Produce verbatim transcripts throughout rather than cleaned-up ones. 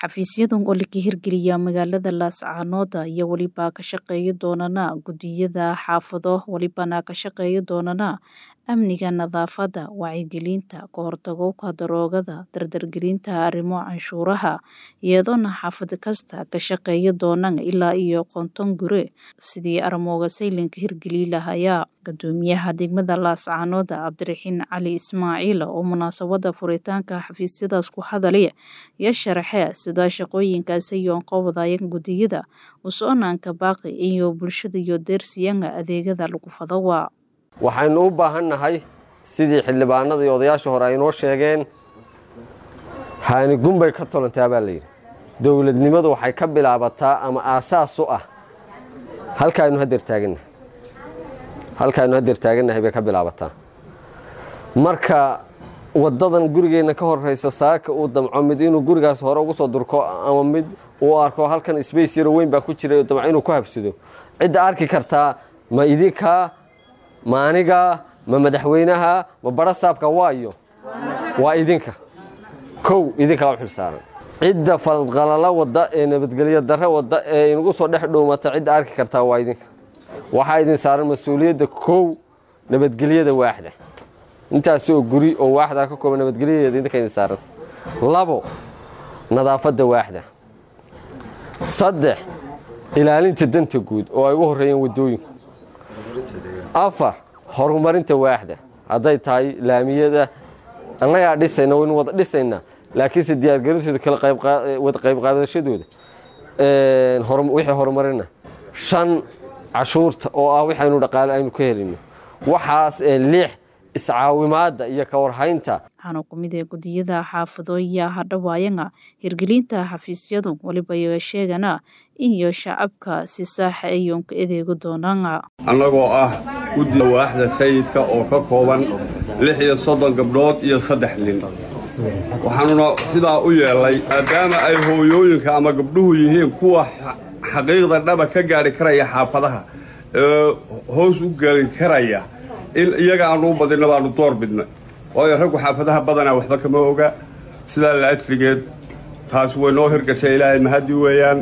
xafiisyadan oo la hirgeliya magaalada Laascaanood iyo waliba ka shaqeeyo doonana gudiyada xaafado walibana ka shaqeeyo doonana amniga nadaafada wacyigelinta ka hortagga daroogada dardargelinta arrimo canshuuraha iyadoona xaafad kasta ka shaqeeyo doonaan ilaa iyo konton guri sidii armooga saylinka hirgeli lahaaya gudoomiyaha degmada Laascaanood Cabdiraxiin Cali Ismaaciil oo munaasabada furitaanka xafiisyadaas ku hadalay iyo sharaxay sida shaqooyinkaas iyo qowdayeen gudiyada usoonaanka baaqi iyo bulshada iyo deersiyanga adeegada lagu fadawaa waxaynu u baahannahay sidii xildhibaanada iyo odayaasha hore ay noo sheegeen haani gumbay ka tolantaa baa la yiri dawladnimadu waxay ka bilaabataa ama aasaas u ah halkaaynu hadeer taaganahay halkaaynu hadeer taaganahay bay ka bilaabataa marka wadadan gurigeena ka horeysa saaka uu damco mid inuu gurigaas hore ugu soo durko ama mid uu arko halkan space yar weyn baa ku jira damco inuu ku habsado cid arki kartaa ma idinka ma aniga ma madaxweynaha ma barasaabka waayo waa idinka kow idinka u xilsaaran cidda falqalala wada ee nabadgelyo darro wada ee inagu soo dhex dhuumata cid arki kartaa waa idinka waxa idin saaran mas'uuliyadda kow nabadgelyada waaxda intaas oo guri oo waaxda ka kooban nabadgelyada idinka idin saaran labo nadaafadda waaxda saddex ilaalinta danta guud oo ay ugu horeeyeen wadooyinku afar horumarinta waaxda haday tahay laamiyada annaga dhisayna waynu wada dhisayna laakiin si diyaar garintooda kala qayb wada qayb qaadashadooda ee horum wixii horumarina shan cashuurta oo ah waxaynu dhaqaale aynu ka helino waxaas ee lix iscaawimaada iyo ka warhaynta waxaana ku mid ah gudiyada xaafadooyinka hadhawaayanga hirgelinta xafiisyadu waliba iyo sheegana iyo shacabka si sax ah iyo ka adeego doonaan annagoo ah guddiga waaxda sayidka oo ka kooban lix iyo soddon gabdhood iyo saddex nin waxaanuna sidaa u yeelay maadaama ay hooyooyinka ama gabdhuhu yihiin kuwa xaqiiqda dhaba ka gaari karaya xaafadaha ee hoos u gali karaya in iyaga aanu u badinno baanu door bidnay waayo raggu xaafadaha badanaa waxba kama oga sidaa la ajrigeed taas way noo hirgashay ilaahay mahadi weeyaan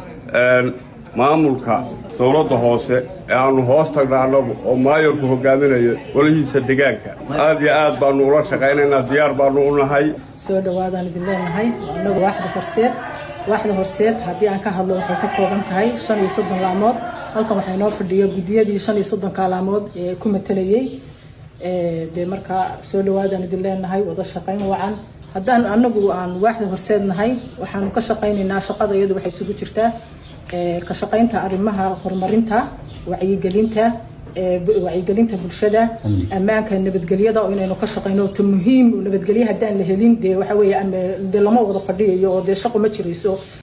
maamulka dowladda hoose ee aanu hoos tagna annagu oo maayorku hogaaminayo golihiisa deegaanka aad iyo aad baanu ula shaqaynaynaa diyaar baanu u nahay soo dhawaadaan idin leenahay annagu waaxda horseed waaxda horseed haddii aan ka hadlo waxay ka kooban tahay shan iyo soddon laamood halkan waxay noo fadhiyo gudiyadii shan iyo soddon laamood ee ku matalayay dee markaa soo dhawaadaan idin leenahay wada shaqayn wacan haddaan annagu aan waaxda horseed nahay waxaanu ka shaqaynaynaa shaqada iyadu waxay isugu jirtaa ka shaqaynta arrimaha horumarinta wacyigelinta wacyigelinta bulshada ammaanka nabadgelyada oo inaynu ka shaqayno ta muhiim nabadgelyo haddaan la helin dee waxa weeye ama dee lama wada fadhiyo oo dee shaqo ma jirayso